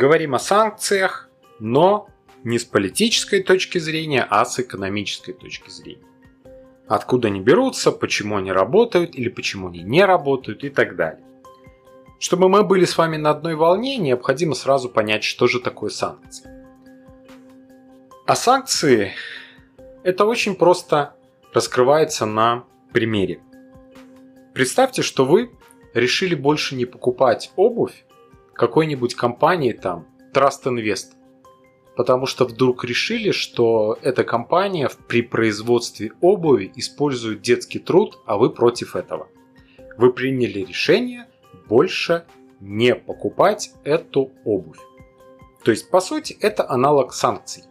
говорим о санкциях, но не с политической точки зрения, а с экономической точки зрения. Откуда они берутся, почему они работают или почему они не работают и так далее. Чтобы мы были с вами на одной волне, необходимо сразу понять, что же такое санкции. А санкции это очень просто раскрывается на примере. Представьте, что вы решили больше не покупать обувь какой-нибудь компании там Trust Invest, потому что вдруг решили, что эта компания при производстве обуви использует детский труд, а вы против этого. Вы приняли решение больше не покупать эту обувь. То есть, по сути, это аналог санкций.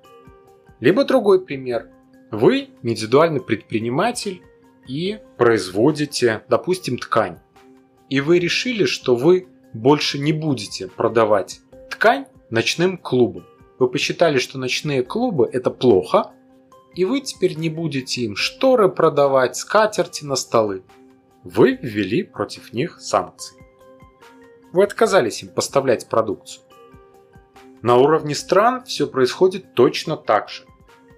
Либо другой пример. Вы индивидуальный предприниматель и производите, допустим, ткань. И вы решили, что вы больше не будете продавать ткань ночным клубам. Вы посчитали, что ночные клубы это плохо, и вы теперь не будете им шторы продавать, скатерти на столы. Вы ввели против них санкции. Вы отказались им поставлять продукцию. На уровне стран все происходит точно так же.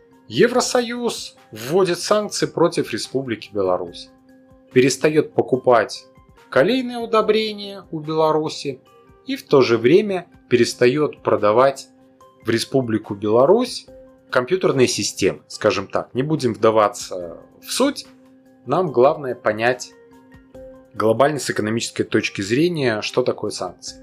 Евросоюз вводит санкции против Республики Беларусь. Перестает покупать калийные удобрения у Беларуси и в то же время перестает продавать в Республику Беларусь компьютерные системы, скажем так. Не будем вдаваться в суть, нам главное понять глобально с экономической точки зрения, что такое санкции.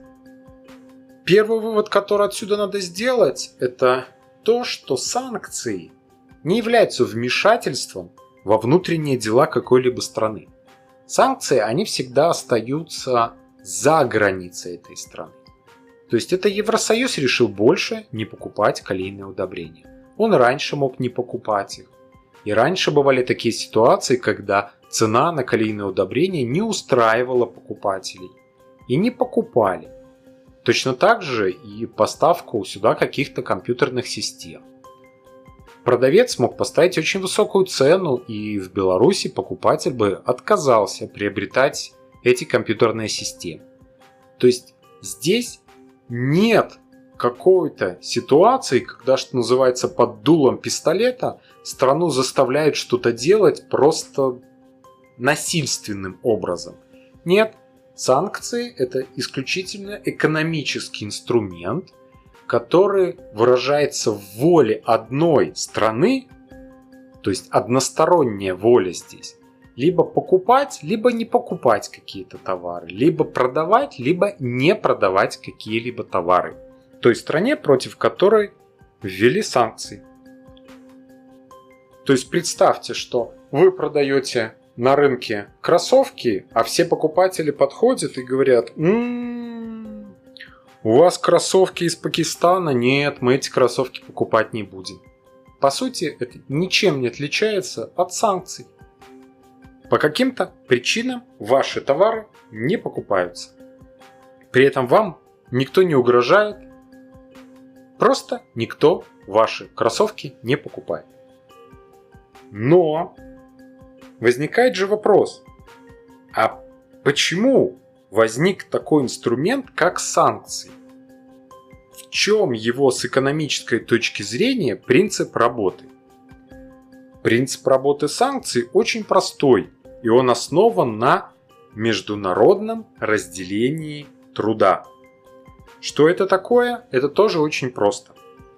Первый вывод, который отсюда надо сделать, это то, что санкции не являются вмешательством во внутренние дела какой-либо страны. Санкции, они всегда остаются за границей этой страны. То есть это Евросоюз решил больше не покупать калийные удобрения. Он раньше мог не покупать их. И раньше бывали такие ситуации, когда цена на калийные удобрения не устраивала покупателей. И не покупали. Точно так же и поставку сюда каких-то компьютерных систем. Продавец мог поставить очень высокую цену, и в Беларуси покупатель бы отказался приобретать эти компьютерные системы. То есть здесь нет какой-то ситуации, когда, что называется, под дулом пистолета страну заставляют что-то делать просто насильственным образом. Нет, санкции – это исключительно экономический инструмент, который выражается в воле одной страны, то есть односторонняя воля здесь, либо покупать, либо не покупать какие-то товары, либо продавать, либо не продавать какие-либо товары той стране, против которой ввели санкции. То есть представьте, что вы продаете на рынке кроссовки, а все покупатели подходят и говорят: у вас кроссовки из Пакистана? Нет, мы эти кроссовки покупать не будем. По сути, это ничем не отличается от санкций. По каким-то причинам ваши товары не покупаются. При этом вам никто не угрожает. Просто никто ваши кроссовки не покупает. Но возникает же вопрос: а почему возник такой инструмент, как санкции? В чем его с экономической точки зрения принцип работы? Принцип работы санкций очень простой, и он основан на международном разделении труда. Что это такое? Это тоже очень просто.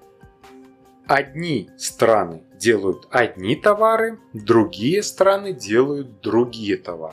Одни страны делают одни товары, другие страны делают другие товары.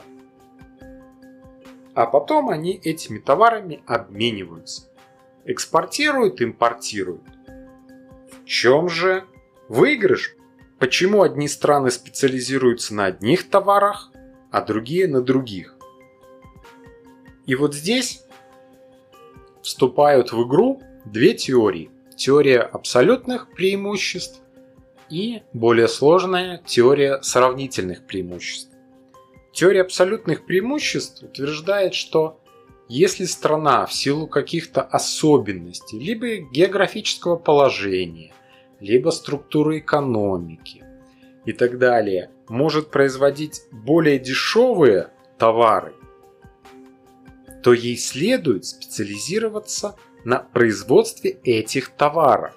А потом они этими товарами обмениваются. Экспортируют, импортируют. В чем же выигрыш? Почему одни страны специализируются на одних товарах, а другие на других? И вот здесь вступают в игру две теории. Теория абсолютных преимуществ и более сложная теория сравнительных преимуществ. Теория абсолютных преимуществ утверждает, что если страна в силу каких-то особенностей, либо географического положения, либо структуры экономики и так далее, может производить более дешевые товары, то ей следует специализироваться на производстве этих товаров.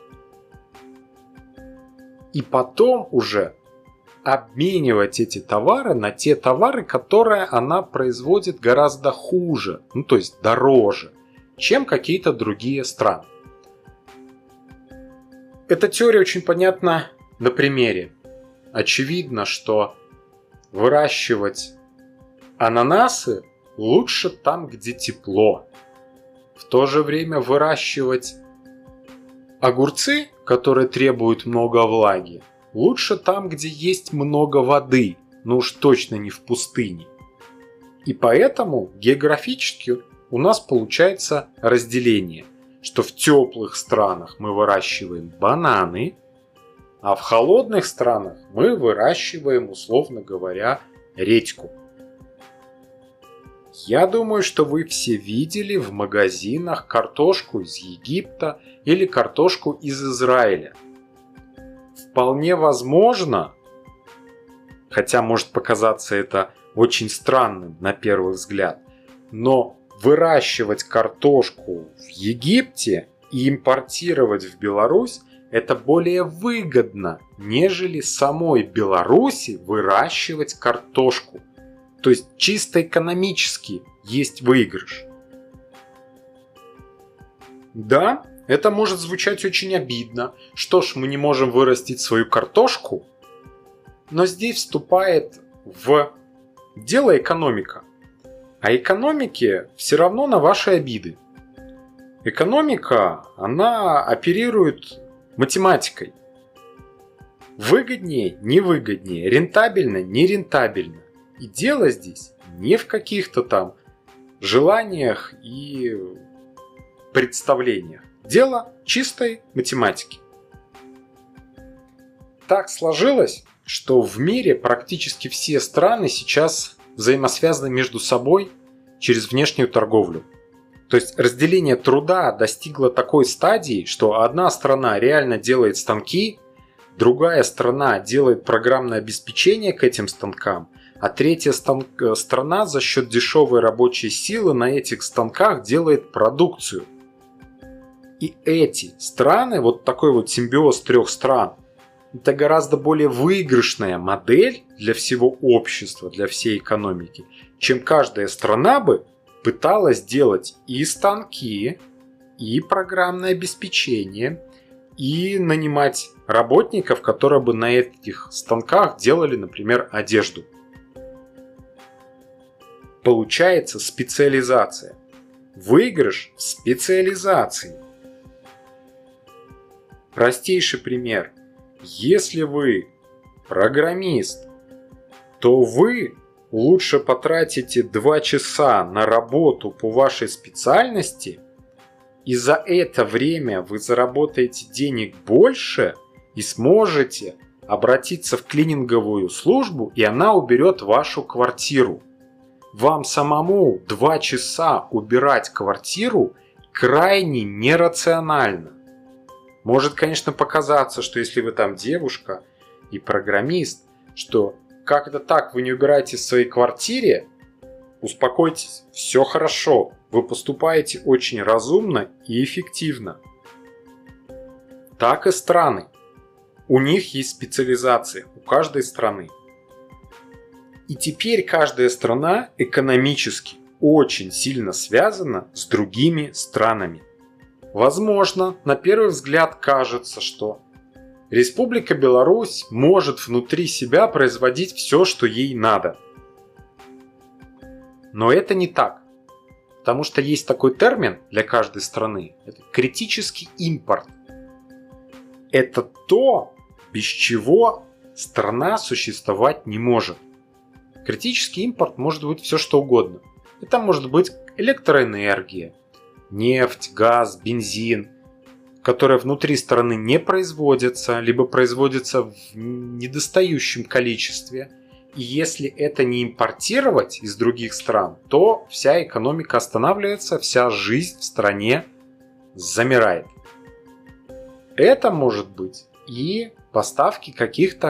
И потом уже обменивать эти товары на те товары, которые она производит гораздо хуже, то есть дороже, чем какие-то другие страны. Эта теория очень понятна на примере. Очевидно, что выращивать ананасы лучше там, где тепло. В то же время выращивать огурцы, которые требуют много влаги, лучше там, где есть много воды, но уж точно не в пустыне. И поэтому географически у нас получается разделение, что в теплых странах мы выращиваем бананы, а в холодных странах мы выращиваем, условно говоря, редьку. Я думаю, что вы все видели в магазинах картошку из Египта или картошку из Израиля. Вполне возможно, хотя может показаться это очень странным на первый взгляд, но выращивать картошку в Египте и импортировать в Беларусь это более выгодно, нежели самой Беларуси выращивать картошку. То есть чисто экономически есть выигрыш. Да, это может звучать очень обидно. Что ж, мы не можем вырастить свою картошку? Но здесь вступает в дело экономика. А экономике все равно на ваши обиды. Экономика, она оперирует математикой. Выгоднее, невыгоднее, рентабельно, нерентабельно. И дело здесь не в каких-то там желаниях и представлениях. Дело чистой математики. Так сложилось, что в мире практически все страны сейчас взаимосвязаны между собой через внешнюю торговлю. То есть разделение труда достигло такой стадии, что одна страна реально делает станки, другая страна делает программное обеспечение к этим станкам, а третья страна за счет дешевой рабочей силы на этих станках делает продукцию. И эти страны, вот такой вот симбиоз трех стран, это гораздо более выигрышная модель для всего общества, для всей экономики, чем каждая страна бы пыталась делать и станки, и программное обеспечение, и нанимать работников, которые бы на этих станках делали, например, одежду. Получается специализация. Выигрыш в специализации. Простейший пример. Если вы программист, то вы лучше потратите 2 часа на работу по вашей специальности, и за это время вы заработаете денег больше и сможете обратиться в клининговую службу, и она уберет вашу квартиру. Вам самому 2 часа убирать квартиру крайне нерационально. Может, конечно, показаться, что если вы там девушка и программист, что как это так, вы не убираете в своей квартире? Успокойтесь, все хорошо, вы поступаете очень разумно и эффективно. Так и страны. У них есть специализация, у каждой страны. И теперь каждая страна экономически очень сильно связана с другими странами. Возможно, на первый взгляд кажется, что Республика Беларусь может внутри себя производить все, что ей надо. Но это не так. Потому что есть такой термин для каждой страны. Это критический импорт. Это то, без чего страна существовать не может. Критический импорт может быть все, что угодно. Это может быть электроэнергия, нефть, газ, бензин, которые внутри страны не производятся, либо производятся в недостающем количестве. И если это не импортировать из других стран, то вся экономика останавливается, вся жизнь в стране замирает. Это может быть и поставки каких-то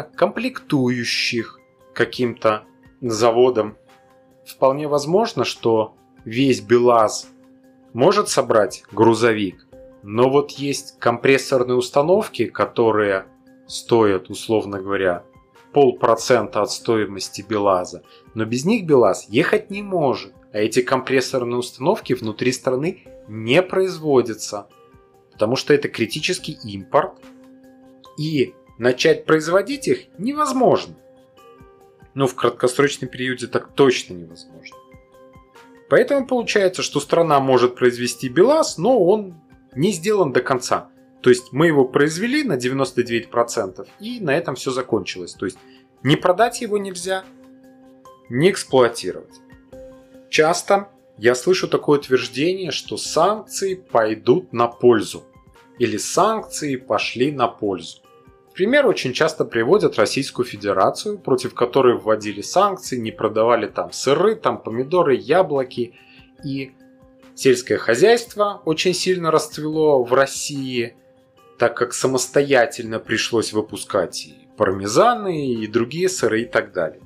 комплектующих каким-то заводам. Вполне возможно, что весь БелАЗ может собрать грузовик, но вот есть компрессорные установки, которые стоят, условно говоря, 0,5% от стоимости БелАЗа, но без них БелАЗ ехать не может, а эти компрессорные установки внутри страны не производятся, потому что это критический импорт, и начать производить их невозможно. В краткосрочном периоде так точно невозможно. Поэтому получается, что страна может произвести БелАЗ, но он не сделан до конца. То есть мы его произвели на 99% и на этом все закончилось. То есть не продать его нельзя, не эксплуатировать. Часто я слышу такое утверждение, что санкции пойдут на пользу. Или санкции пошли на пользу. В пример очень часто приводят Российскую Федерацию, против которой вводили санкции, не продавали там сыры, там помидоры, яблоки. И сельское хозяйство очень сильно расцвело в России, так как самостоятельно пришлось выпускать и пармезаны, и другие сыры и так далее.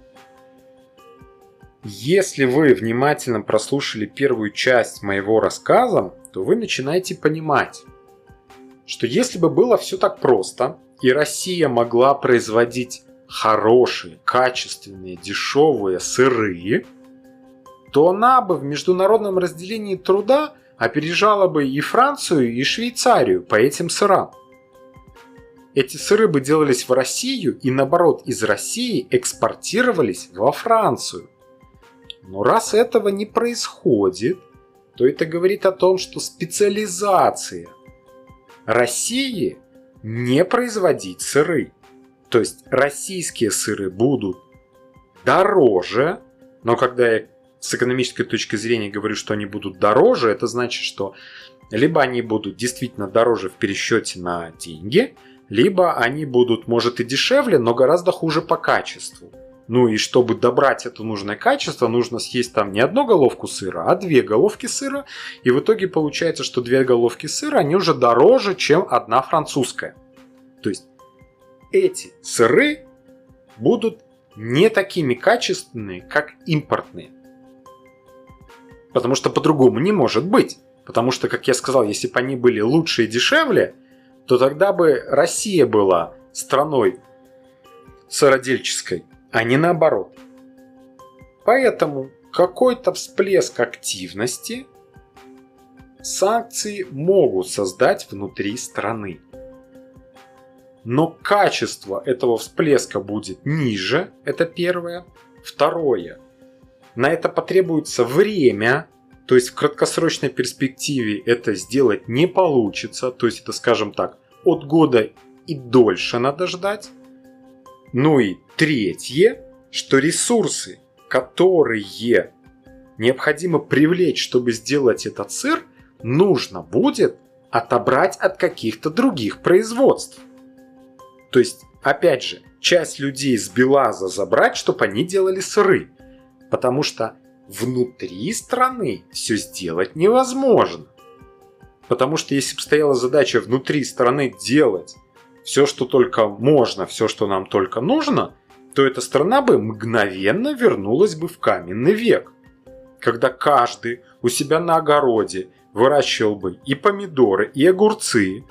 Если вы внимательно прослушали первую часть моего рассказа, то вы начинаете понимать, что если бы было все так просто, и Россия могла производить хорошие, качественные, дешевые сыры, то она бы в международном разделении труда опережала бы и Францию, и Швейцарию по этим сырам. Эти сыры бы делались в Россию и наоборот из России экспортировались во Францию. Но раз этого не происходит, то это говорит о том, что специализация России не производить сыры. То есть российские сыры будут дороже, но когда я с экономической точки зрения говорю, что они будут дороже, это значит, что либо они будут действительно дороже в пересчете на деньги, либо они будут, может, и дешевле, но гораздо хуже по качеству. И чтобы добрать это нужное качество, нужно съесть там не одну головку сыра, а 2 головки сыра. И в итоге получается, что 2 головки сыра, они уже дороже, чем одна французская. То есть эти сыры будут не такими качественными, как импортные. Потому что по-другому не может быть. Потому что, как я сказал, если бы они были лучше и дешевле, то тогда бы Россия была страной сыродельческой, а не наоборот. Поэтому какой-то всплеск активности санкции могут создать внутри страны. Но качество этого всплеска будет ниже, это первое. Второе. На это потребуется время, то есть в краткосрочной перспективе это сделать не получится, то есть это, скажем так, от года и дольше надо ждать. И третье, что ресурсы, которые необходимо привлечь, чтобы сделать этот сыр, нужно будет отобрать от каких-то других производств. То есть, опять же, часть людей с БелАЗа забрать, чтобы они делали сыры. Потому что внутри страны все сделать невозможно. Потому что если бы стояла задача внутри страны делать все, что только можно, все, что нам только нужно, то эта страна бы мгновенно вернулась бы в каменный век. Когда каждый у себя на огороде выращивал бы и помидоры, и огурцы,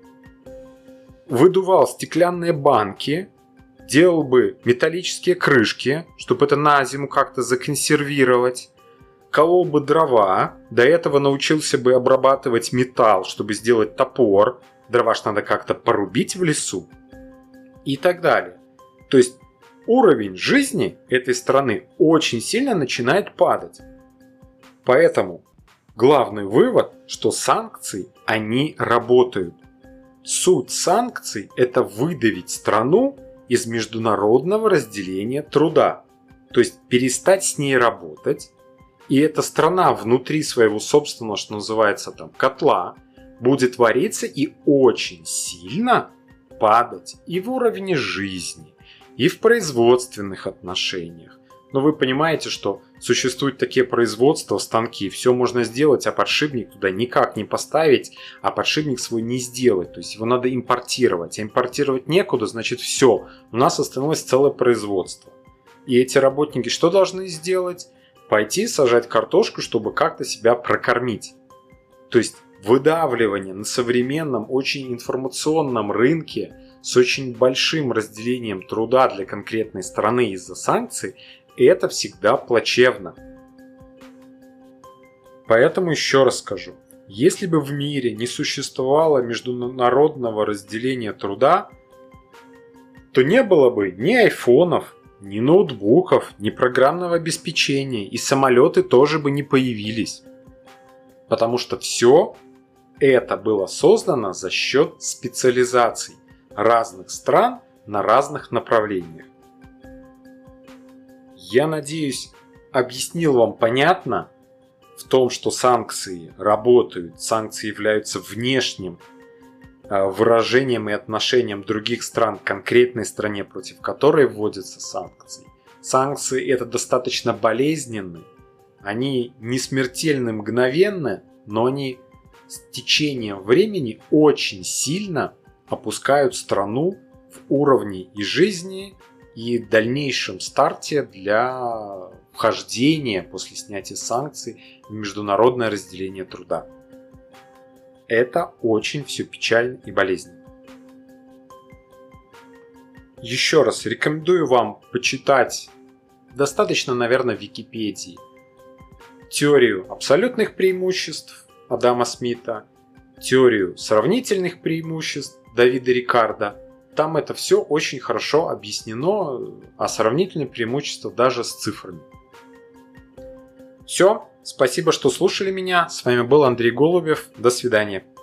выдувал стеклянные банки, делал бы металлические крышки, чтобы это на зиму как-то законсервировать, колол бы дрова, до этого научился бы обрабатывать металл, чтобы сделать топор, дрова ж надо как-то порубить в лесу и так далее. То есть уровень жизни этой страны очень сильно начинает падать. Поэтому главный вывод, что санкции, они работают. Суть санкций – это выдавить страну из международного разделения труда. То есть перестать с ней работать. И эта страна внутри своего собственного, что называется, котла, будет вариться и очень сильно падать и в уровне жизни, и в производственных отношениях. Но вы понимаете, что существуют такие производства, станки, все можно сделать, а подшипник туда никак не поставить, а подшипник свой не сделать. То есть его надо импортировать. А импортировать некуда, значит все. У нас остановилось целое производство. И эти работники что должны сделать? пойти сажать картошку, чтобы как-то себя прокормить. То есть выдавливание на современном, очень информационном рынке с очень большим разделением труда для конкретной страны из-за санкций, это всегда плачевно. Поэтому еще раз скажу, если бы в мире не существовало международного разделения труда, то не было бы ни айфонов, ни ноутбуков, ни программного обеспечения, и самолеты тоже бы не появились. Потому что все это было создано за счет специализаций разных стран на разных направлениях. Я надеюсь, объяснил вам понятно в том, что санкции работают, санкции являются внешним выражением и отношением других стран к конкретной стране, против которой вводятся санкции. Санкции это достаточно болезненны, они не смертельны мгновенно, но они с течением времени очень сильно опускают страну в уровне и жизни, и дальнейшем старте для вхождения после снятия санкций в международное разделение труда. Это очень все печально и болезненно. Еще раз рекомендую вам почитать, достаточно, наверное, в Википедии, теорию абсолютных преимуществ Адама Смита, теорию сравнительных преимуществ Давида Рикардо. Там это все очень хорошо объяснено, а сравнительные преимущества даже с цифрами. Все, спасибо, что слушали меня. С вами был Андрей Голубев. До свидания.